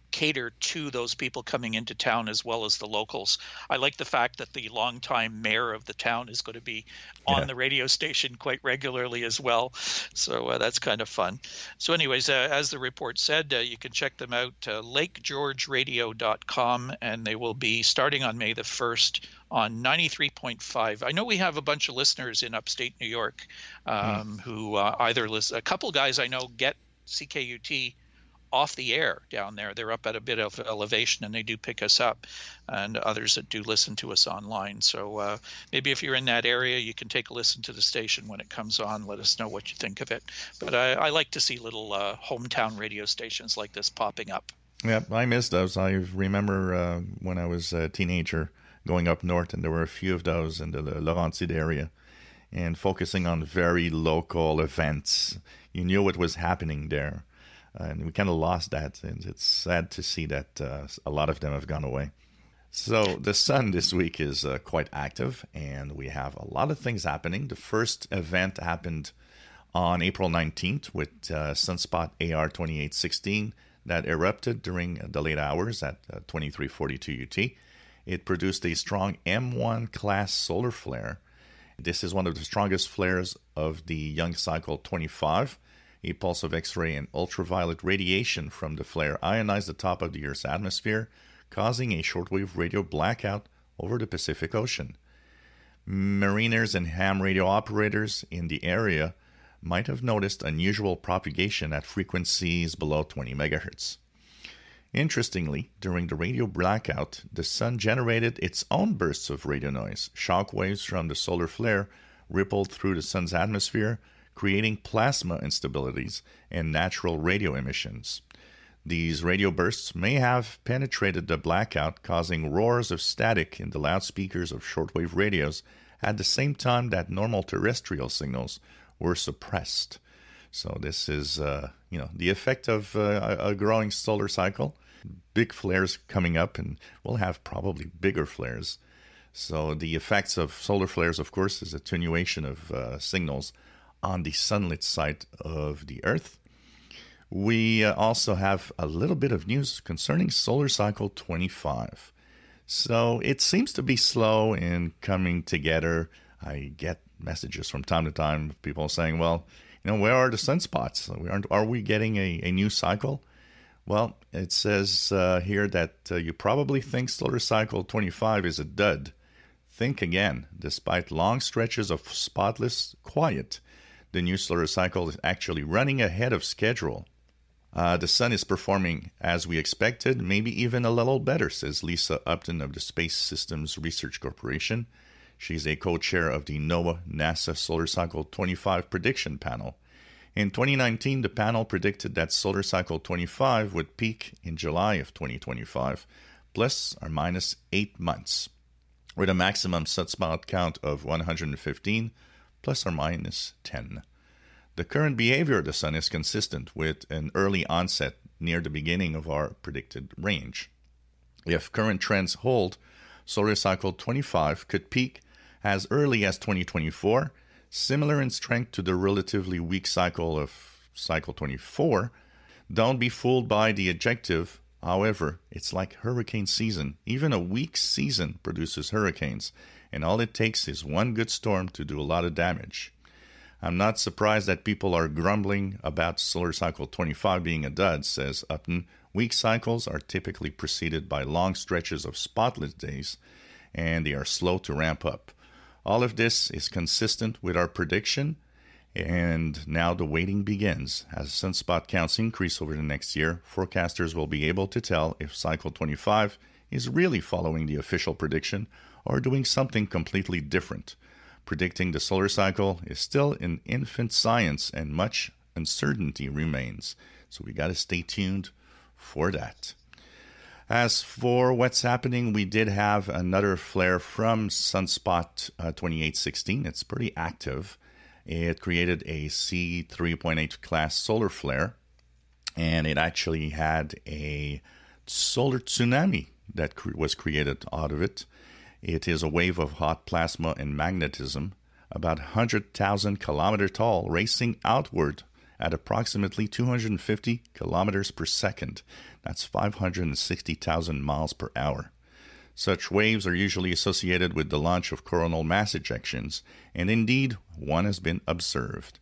cater to those people coming into town as well as the locals. I like the fact that the longtime mayor of the town is going to be on Yeah. the radio station quite regularly as well. So uh, that's kind of fun. So anyways, uh, as the report said, uh, you can check them out, uh, lake george radio dot com, and they will be starting on May the first on ninety-three point five. I know we have a bunch of listeners in upstate New York um, mm. who uh, either listen, a couple guys I know get C K U T off the air down there. They're up at a bit of elevation and they do pick us up, and others that do listen to us online. So uh, maybe if you're in that area, you can take a listen to the station when it comes on. Let us know what you think of it. But I, I like to see little uh, hometown radio stations like this popping up. Yeah, I miss those. I remember uh, when I was a teenager going up north, and there were a few of those in the Laurentide area, and focusing on very local events. You knew what was happening there. And we kind of lost that, and it's sad to see that uh, a lot of them have gone away. So the Sun this week is uh, quite active, and we have a lot of things happening. The first event happened on April nineteenth with uh, Sunspot A R twenty-eight sixteen that erupted during the late hours at uh, twenty-three forty-two U T. It produced a strong M one class solar flare. This is one of the strongest flares of the Young Cycle twenty-five. A pulse of X-ray and ultraviolet radiation from the flare ionized the top of the Earth's atmosphere, causing a shortwave radio blackout over the Pacific Ocean. Mariners and ham radio operators in the area might have noticed unusual propagation at frequencies below twenty megahertz. Interestingly, during the radio blackout, the Sun generated its own bursts of radio noise. Shock waves from the solar flare rippled through the Sun's atmosphere, creating plasma instabilities and natural radio emissions. These radio bursts may have penetrated the blackout, causing roars of static in the loudspeakers of shortwave radios at the same time that normal terrestrial signals were suppressed. So this is, uh, you know, the effect of uh, a growing solar cycle. Big flares coming up, and we'll have probably bigger flares. So the effects of solar flares, of course, is attenuation of uh, signals on the sunlit side of the Earth. We uh, also have a little bit of news concerning Solar Cycle twenty-five. So it seems to be slow in coming together. I get messages from time to time, people saying, well, you know, where are the sunspots? We aren't, are we getting a, a new cycle? Well, it says uh, here that uh, you probably think Solar Cycle twenty-five is a dud. Think again. Despite long stretches of spotless quiet, the new solar cycle is actually running ahead of schedule. Uh, the Sun is performing as we expected, maybe even a little better, says Lisa Upton of the Space Systems Research Corporation. She's a co-chair of the NOAA NASA Solar Cycle twenty-five Prediction Panel. In twenty nineteen, the panel predicted that Solar Cycle twenty-five would peak in July of twenty twenty-five, plus or minus eight months, with a maximum sunspot count of one hundred fifteen, plus or minus ten. The current behavior of the Sun is consistent with an early onset near the beginning of our predicted range. If current trends hold, Solar Cycle twenty-five could peak as early as twenty twenty-four, similar in strength to the relatively weak cycle of Cycle twenty-four. Don't be fooled by the adjective. However, it's like hurricane season. Even a weak season produces hurricanes, and all it takes is one good storm to do a lot of damage. I'm not surprised that people are grumbling about Solar Cycle twenty-five being a dud, says Upton. Weak cycles are typically preceded by long stretches of spotless days, and they are slow to ramp up. All of this is consistent with our prediction, and now the waiting begins. As sunspot counts increase over the next year, forecasters will be able to tell if Cycle twenty-five is really following the official prediction or doing something completely different. Predicting the solar cycle is still an infant science, and much uncertainty remains. So we got to stay tuned for that. As for what's happening, we did have another flare from Sunspot uh, twenty-eight sixteen. It's pretty active. It created a C three point eight class solar flare, and it actually had a solar tsunami that cre- was created out of it. It is a wave of hot plasma and magnetism, about one hundred thousand kilometers tall, racing outward at approximately two hundred fifty kilometers per second. That's five hundred sixty thousand miles per hour. Such waves are usually associated with the launch of coronal mass ejections, and indeed, one has been observed.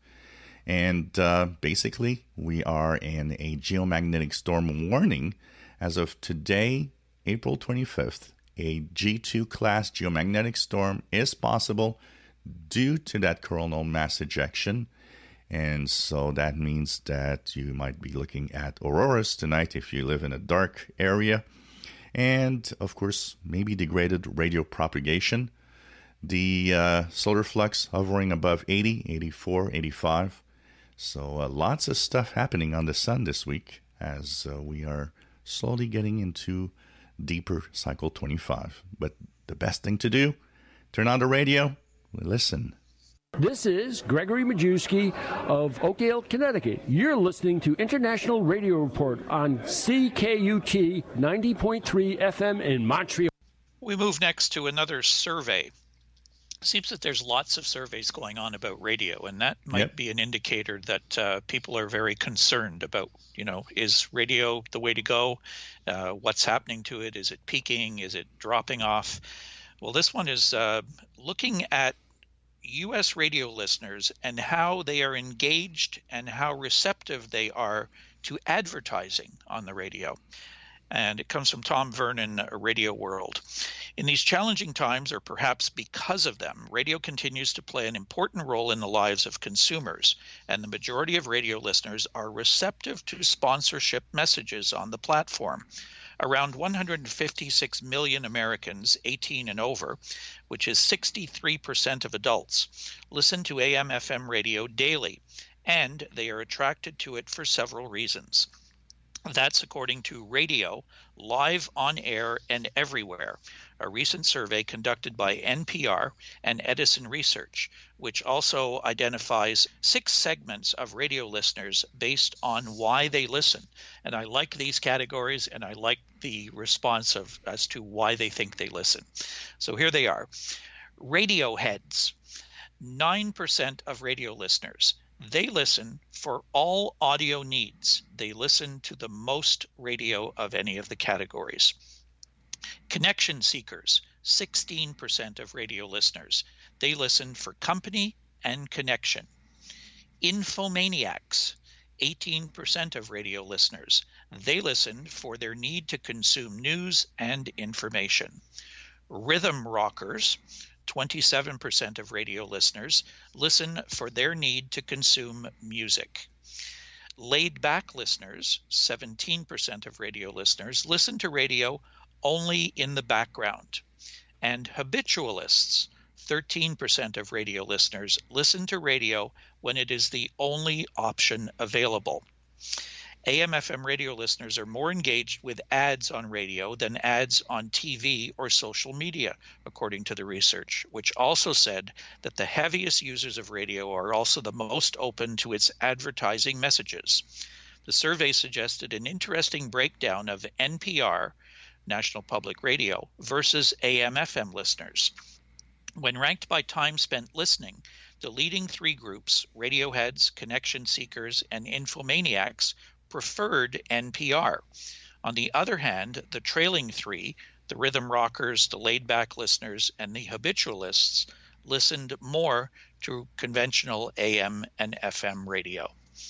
And uh, basically, we are in a geomagnetic storm warning. As of today, April twenty-fifth, a G two class geomagnetic storm is possible due to that coronal mass ejection. And so that means that you might be looking at auroras tonight if you live in a dark area. And, of course, maybe degraded radio propagation. The uh, solar flux hovering above eighty, eighty-four, eighty-five. So uh, lots of stuff happening on the sun this week as uh, we are slowly getting into deeper cycle twenty-five. But the best thing to do, turn on the radio, listen. This is Gregory Majewski of Oakdale, Connecticut. You're listening to International Radio Report on C K U T ninety point three F M in Montreal. We move next to another survey. It seems that there's lots of surveys going on about radio, and that might Yep. be an indicator that uh, people are very concerned about, you know, is radio the way to go? Uh, what's happening to it? Is it peaking? Is it dropping off? Well, this one is uh, looking at U S radio listeners and how they are engaged and how receptive they are to advertising on the radio. And it comes from Tom Vernon, Radio World. In these challenging times, or perhaps because of them, radio continues to play an important role in the lives of consumers, and the majority of radio listeners are receptive to sponsorship messages on the platform. Around one hundred fifty-six million Americans eighteen and over, which is sixty-three percent of adults, listen to A M F M radio daily, and they are attracted to it for several reasons. That's according to Radio, Live on Air and Everywhere, a recent survey conducted by N P R and Edison Research, which also identifies six segments of radio listeners based on why they listen. And I like these categories, and I like the response of as to why they think they listen. So here they are. Radio heads, nine percent of radio listeners. They listen for all audio needs. They listen to the most radio of any of the categories. Connection seekers, sixteen percent of radio listeners. They listen for company and connection. Infomaniacs, eighteen percent of radio listeners. They listen for their need to consume news and information. Rhythm rockers, twenty-seven percent of radio listeners, listen for their need to consume music. Laid-back listeners, seventeen percent of radio listeners, listen to radio only in the background. And habitualists, thirteen percent of radio listeners, listen to radio when it is the only option available. A M F M radio listeners are more engaged with ads on radio than ads on T V or social media, according to the research, which also said that the heaviest users of radio are also the most open to its advertising messages. The survey suggested an interesting breakdown of N P R, National Public Radio, versus A M F M listeners. When ranked by time spent listening, the leading three groups, Radioheads, Connection Seekers, and Infomaniacs, preferred N P R. On the other hand, the trailing three, the rhythm rockers, the laid-back listeners, and the habitualists, listened more to conventional A M and F M radio.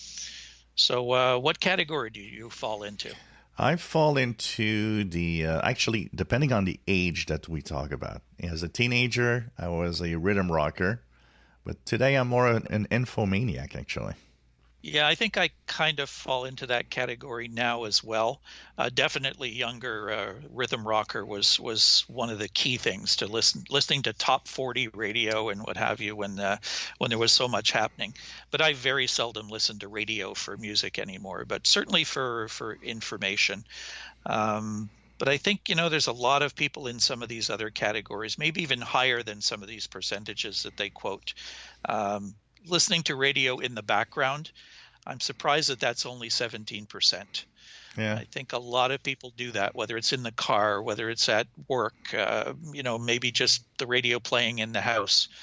So uh, what category do you fall into? I fall into the, uh, actually, depending on the age that we talk about. As a teenager, I was a rhythm rocker, but today I'm more an, an infomaniac, actually. Yeah, I think I kind of fall into that category now as well. Uh, definitely younger uh, rhythm rocker was was one of the key things to listen listening to top forty radio and what have you when uh, when there was so much happening. But I very seldom listen to radio for music anymore, but certainly for for information. Um, but I think, you know, there's a lot of people in some of these other categories, maybe even higher than some of these percentages that they quote. Um, listening to radio in the background, I'm surprised that that's only seventeen percent. Yeah. I think a lot of people do that, whether it's in the car, whether it's at work, uh, you know, maybe just the radio playing in the house.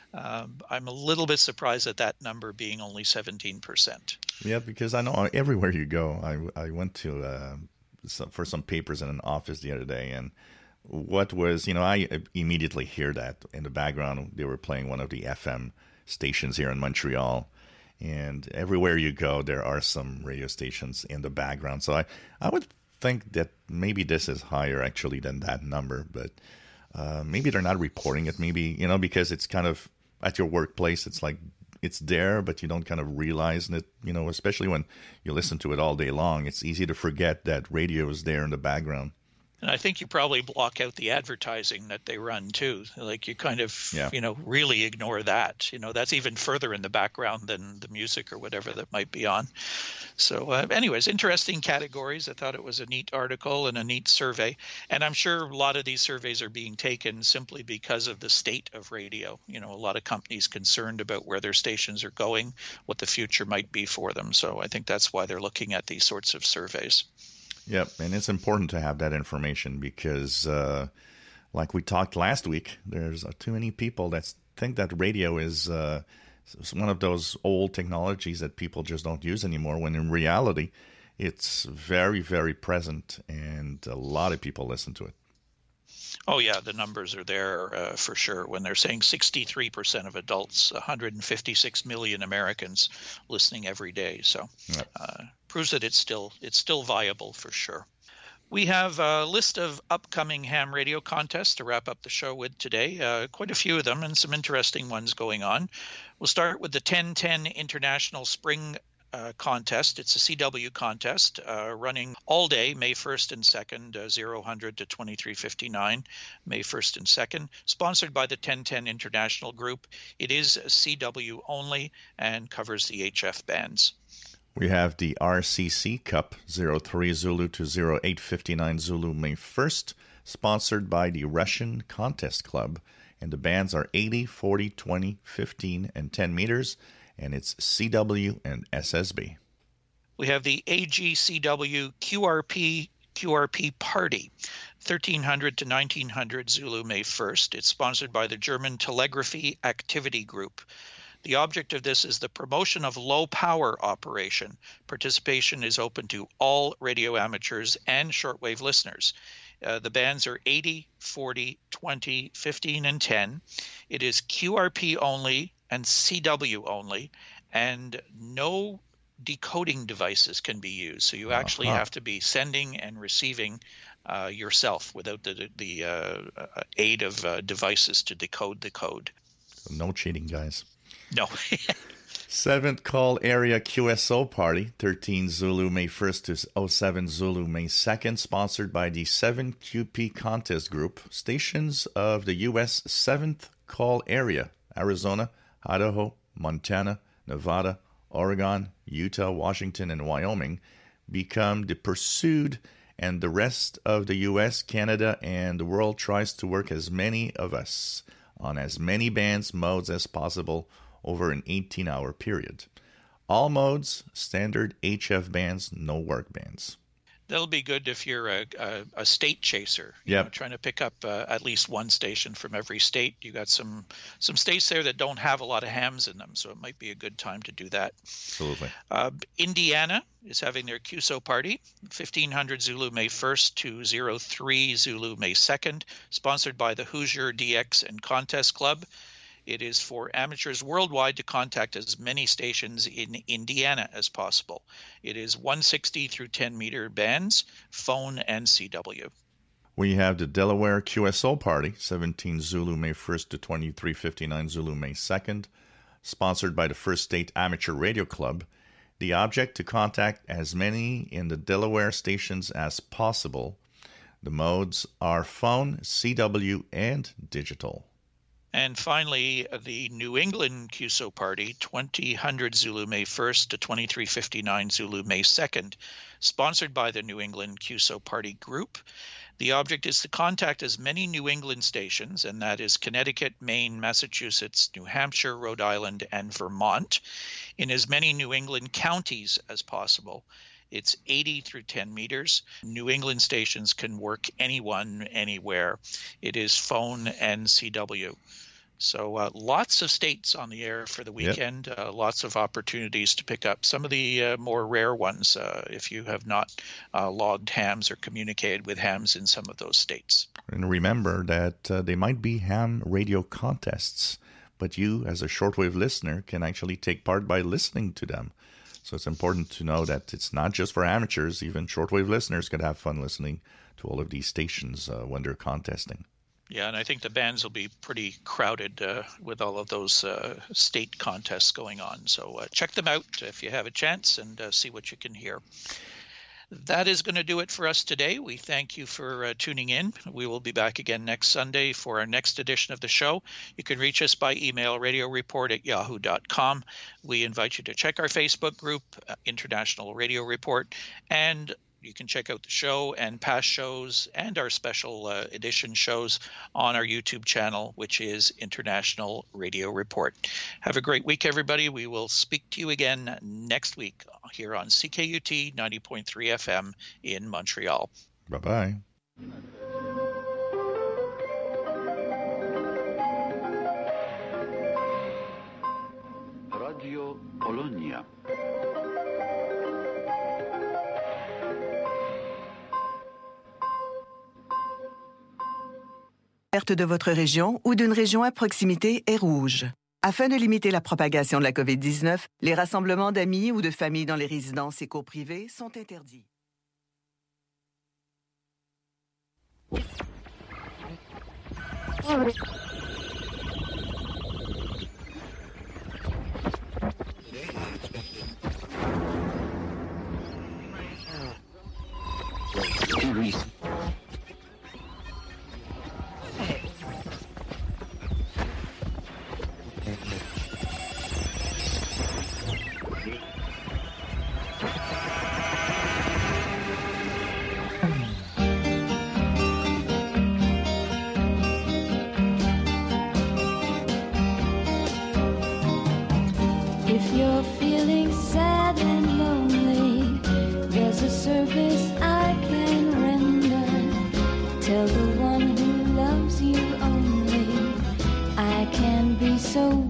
Um, I'm a little bit surprised at that number being only seventeen percent. Yeah, because I know everywhere you go, I, I went to uh, some, for some papers in an office the other day, and what was, you know, I immediately hear that in the background. They were playing one of the F M stations here in Montreal, and everywhere you go, there are some radio stations in the background. So I, I would think that maybe this is higher actually than that number, but uh, maybe they're not reporting it. Maybe, you know, because it's kind of at your workplace, it's like it's there, but you don't kind of realize that, you know, especially when you listen to it all day long, it's easy to forget that radio is there in the background. And I think you probably block out the advertising that they run too. Like you kind of, yeah. you know, really ignore that. You know, that's even further in the background than the music or whatever that might be on. So uh, anyways, interesting categories. I thought it was a neat article and a neat survey. And I'm sure a lot of these surveys are being taken simply because of the state of radio. You know, a lot of companies concerned about where their stations are going, what the future might be for them. So I think that's why they're looking at these sorts of surveys. Yep, and it's important to have that information because, uh, like we talked last week, there's uh, too many people that think that radio is uh, one of those old technologies that people just don't use anymore, when in reality, it's very, very present, and a lot of people listen to it. Oh, yeah, the numbers are there uh, for sure. When they're saying sixty-three percent of adults, one hundred fifty-six million Americans listening every day. So yep. uh, proves that it's still it's still viable for sure. We have a list of upcoming ham radio contests to wrap up the show with today. Uh, quite a few of them and some interesting ones going on. We'll start with the ten ten International Spring Uh, contest. It's a C W contest uh, running all day, May first and second, uh, zero hundred to twenty-three fifty-nine, May first and second, sponsored by the ten ten International Group. It is C W only and covers the H F bands. We have the R C C Cup, zero three Zulu to zero eight fifty-nine Zulu, May first, sponsored by the Russian Contest Club, and the bands are eighty, forty, twenty, fifteen, and ten meters, and it's C W and S S B. We have the A G C W Q R P Q R P Party, thirteen hundred to nineteen hundred Zulu, May first. It's sponsored by the German Telegraphy Activity Group. The object of this is the promotion of low-power operation. Participation is open to all radio amateurs and shortwave listeners. Uh, the bands are eighty, forty, twenty, fifteen, and ten. It is Q R P only and C W only, and no decoding devices can be used. So you actually uh-huh. have to be sending and receiving uh, yourself without the, the uh, aid of uh, devices to decode the code. No cheating, guys. No. Seventh Call Area Q S O Party, thirteen Zulu, May first to oh seven Zulu, May second, sponsored by the seven Q P Contest Group, stations of the U S seventh Call Area, Arizona, Idaho, Montana, Nevada, Oregon, Utah, Washington, and Wyoming, become the pursued, and the rest of the U S, Canada, and the world tries to work as many of us on as many bands modes as possible over an eighteen-hour period. All modes, standard H F bands, no work bands. That'll be good if you're a, a, a state chaser, you yep. know, trying to pick up uh, at least one station from every state. You got some some states there that don't have a lot of hams in them, so it might be a good time to do that. Absolutely. Uh, Indiana is having their Q S O party, fifteen hundred Zulu, May first to zero three Zulu, May second, sponsored by the Hoosier D X and Contest Club. It is for amateurs worldwide to contact as many stations in Indiana as possible. It is one sixty through ten meter bands, phone, and C W. We have the Delaware Q S O Party, seventeen Zulu, May first to twenty-three fifty-nine Zulu, May second, sponsored by the First State Amateur Radio Club. The object to contact as many in the Delaware stations as possible. The modes are phone, C W, and digital. And finally, the New England Q S O party, twenty hundred Zulu, May first to twenty-three fifty-nine Zulu, May second, sponsored by the New England Q S O party group. The object is to contact as many New England stations, and that is Connecticut, Maine, Massachusetts, New Hampshire, Rhode Island, and Vermont, in as many New England counties as possible. It's eighty through ten meters. New England stations can work anyone, anywhere. It is phone and C W. So uh, lots of states on the air for the weekend, yep. uh, lots of opportunities to pick up some of the uh, more rare ones uh, if you have not uh, logged hams or communicated with hams in some of those states. And remember that uh, they might be ham radio contests, but you as a shortwave listener can actually take part by listening to them. So it's important to know that it's not just for amateurs. Even shortwave listeners could have fun listening to all of these stations uh, when they're contesting. Yeah, and I think the bands will be pretty crowded uh, with all of those uh, state contests going on. So uh, check them out if you have a chance and uh, see what you can hear. That is going to do it for us today. We thank you for uh, tuning in. We will be back again next Sunday for our next edition of the show. You can reach us by email, radio report at yahoo dot com. We invite you to check our Facebook group, uh, International Radio Report, and you can check out the show and past shows and our special uh, edition shows on our YouTube channel, which is International Radio Report. Have a great week, everybody. We will speak to you again next week here on C K U T ninety point three F M in Montreal. Bye-bye. Radio Polonia. L'alerte de votre région ou d'une région à proximité est rouge. Afin de limiter la propagation de la covid dix-neuf, les rassemblements d'amis ou de familles dans les résidences et cours privées sont interdits. If you're feeling sad and lonely, there's a service I can render. Tell the one who loves you only, I can be so